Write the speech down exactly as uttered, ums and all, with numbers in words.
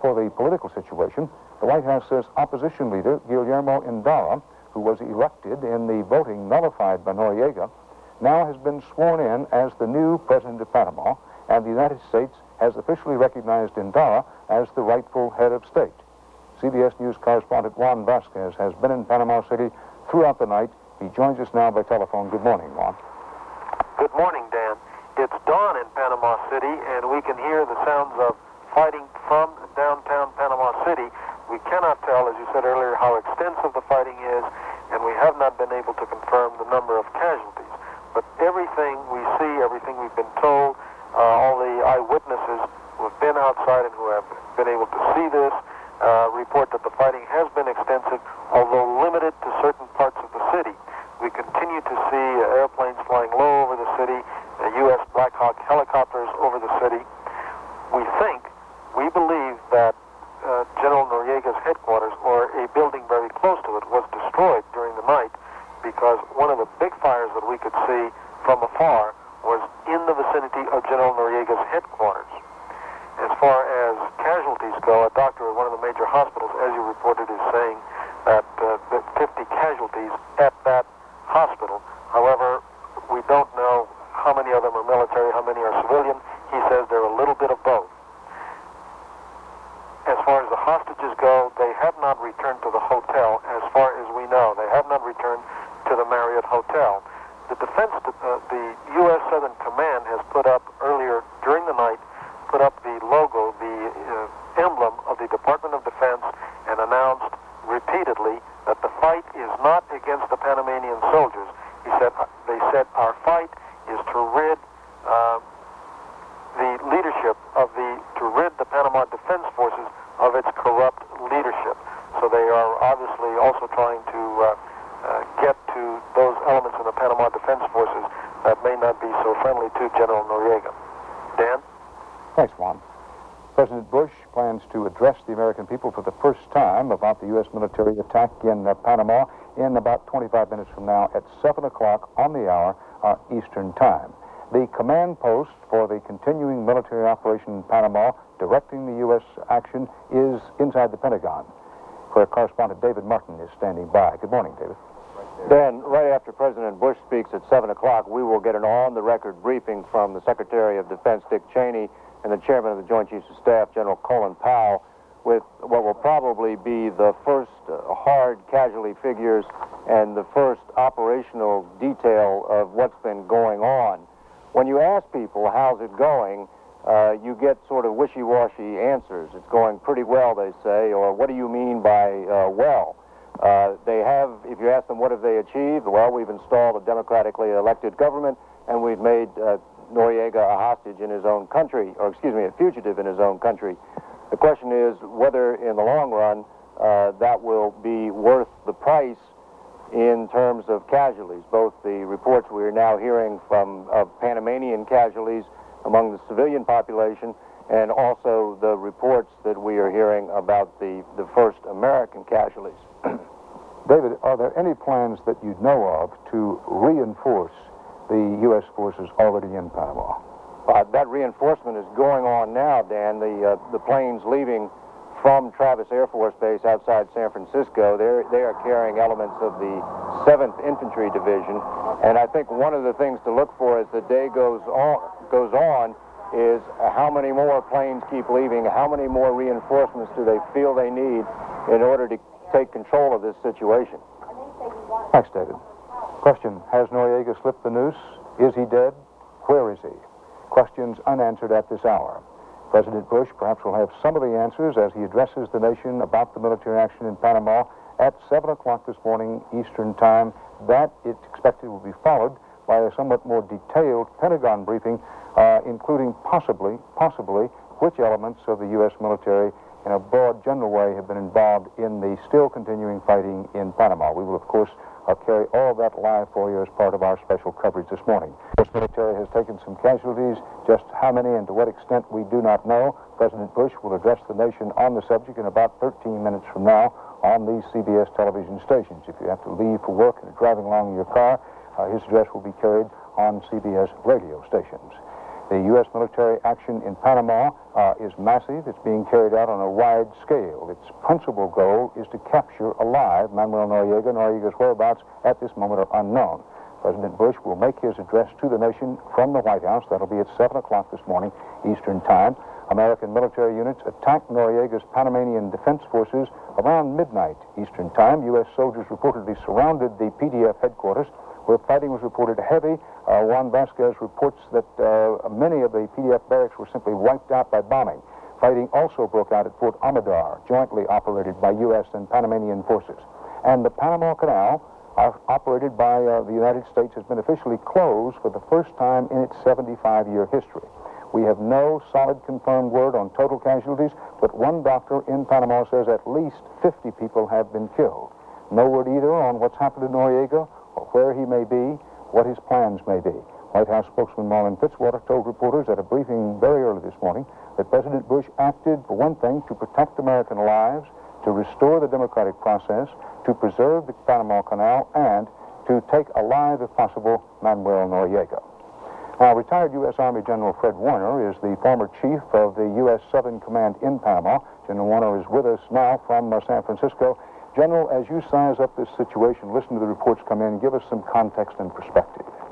for the political situation, the White House says opposition leader Guillermo Endara, who was elected in the voting nullified by Noriega, now has been sworn in as the new president of Panama, and the United States has officially recognized Endara as the rightful head of state. C B S News correspondent Juan Vasquez has been in Panama City throughout the night. He joins us now by telephone. Good morning, Juan. Good morning, Dan. It's dawn in Panama City, and we can hear the sounds of fighting from downtown Panama City. We cannot tell, as you said earlier, how extensive the fighting is, and we have not been able to confirm the number of casualties. But everything we see, everything we've been told, uh, all the eyewitnesses who have been outside and who have been able to see this, uh, report that the fighting has been extensive, although limited to certain parts of the city. We continue to see uh, airplanes flying low over the city, uh, U S Black Hawk helicopters over the city. We think, we believe that uh, General Noriega's headquarters, or a building very close to it, was destroyed during the night because one of the big fires that we could see from afar was in the vicinity of General Noriega's headquarters. As far as casualties go, a doctor at one of the major hospitals, as you reported, is saying that, uh, that fifty casualties at that hospital. However, we don't know how many of them are military, how many are civilian. He says they're a little bit of both. As far as the hostages go, they have not returned to the hotel, as far as we know. They have not returned to the Marriott Hotel. The defense, uh, the U S Southern Command has put up earlier during the night, put up the logo, the uh, emblem of the Department of Defense, and announced repeatedly that the fight is not against the Panamanian soldiers. He said, uh, they said, our fight is to rid uh, the leadership of the, to rid the Panama Defense Forces of its corrupt leadership. So they are obviously also trying to uh, uh, get to those elements in the Panama Defense Forces that may not be so friendly to General Noriega. Dan? Thanks, Juan. President Bush plans to address the American people for the first time about the U S military attack in uh, Panama in about twenty-five minutes from now at seven o'clock on the hour uh, Eastern Time. The command post for the continuing military operation in Panama directing the U S action is inside the Pentagon, where correspondent David Martin is standing by. Good morning, David. Dan, right after President Bush speaks at seven o'clock, we will get an on-the-record briefing from the Secretary of Defense, Dick Cheney, and the Chairman of the Joint Chiefs of Staff, General Colin Powell, with what will probably be the first uh, hard casualty figures and the first operational detail of what's been going on. When you ask people, how's it going, uh, you get sort of wishy-washy answers. It's going pretty well, they say, or what do you mean by uh, well? Uh, they have, if you ask them what have they achieved, well, we've installed a democratically elected government, and we've made uh, Noriega a hostage in his own country, or excuse me, a fugitive in his own country. The question is whether in the long run uh, that will be worth the price in terms of casualties. Both the reports we are now hearing from of Panamanian casualties among the civilian population, and also the reports that we are hearing about the, the first American casualties. David, are there any plans that you know of to reinforce the U S forces already in Panama? Uh, that reinforcement is going on now, Dan. The, uh, the planes leaving from Travis Air Force Base outside San Francisco, they're, they are carrying elements of the seventh Infantry Division. And I think one of the things to look for as the day goes on, goes on is uh, how many more planes keep leaving, how many more reinforcements do they feel they need in order to take control of this situation. Thanks, David. Question, has Noriega slipped the noose? Is he dead? Where is he? Questions unanswered at this hour. President Bush perhaps will have some of the answers as he addresses the nation about the military action in Panama at seven o'clock this morning Eastern Time. That, it's expected, will be followed by a somewhat more detailed Pentagon briefing, uh, including possibly, possibly, which elements of the U S military in a broad general way have been involved in the still continuing fighting in Panama. We will, of course, uh, carry all that live for you as part of our special coverage this morning. The U S military has taken some casualties. Just how many and to what extent we do not know. President Bush will address the nation on the subject in about thirteen minutes from now on these C B S television stations. If you have to leave for work and are driving along in your car, uh, his address will be carried on C B S radio stations. The U S military action in Panama uh, is massive. It's being carried out on a wide scale. Its principal goal is to capture alive Manuel Noriega. Noriega's whereabouts at this moment are unknown. President Bush will make his address to the nation from the White House. That'll be at seven o'clock this morning, Eastern Time. American military units attacked Noriega's Panamanian Defense Forces around midnight Eastern Time. U S soldiers reportedly surrounded the P D F headquarters, where fighting was reported heavy. Uh, Juan Vasquez reports that uh, many of the P D F barracks were simply wiped out by bombing. Fighting also broke out at Fort Amador, jointly operated by U S and Panamanian forces. And the Panama Canal, uh, operated by uh, the United States, has been officially closed for the first time in its seventy-five-year history. We have no solid confirmed word on total casualties, but one doctor in Panama says at least fifty people have been killed. No word either on what's happened to Noriega, or where he may be, what his plans may be. White House spokesman Marlin Fitzwater told reporters at a briefing very early this morning that President Bush acted, for one thing, to protect American lives, to restore the democratic process, to preserve the Panama Canal, and to take alive, if possible, Manuel Noriega. Now, retired U S Army General Fred Warner is the former chief of the U S Southern Command in Panama. General Warner is with us now from uh, San Francisco. General, as you size up this situation, listen to the reports come in, give us some context and perspective.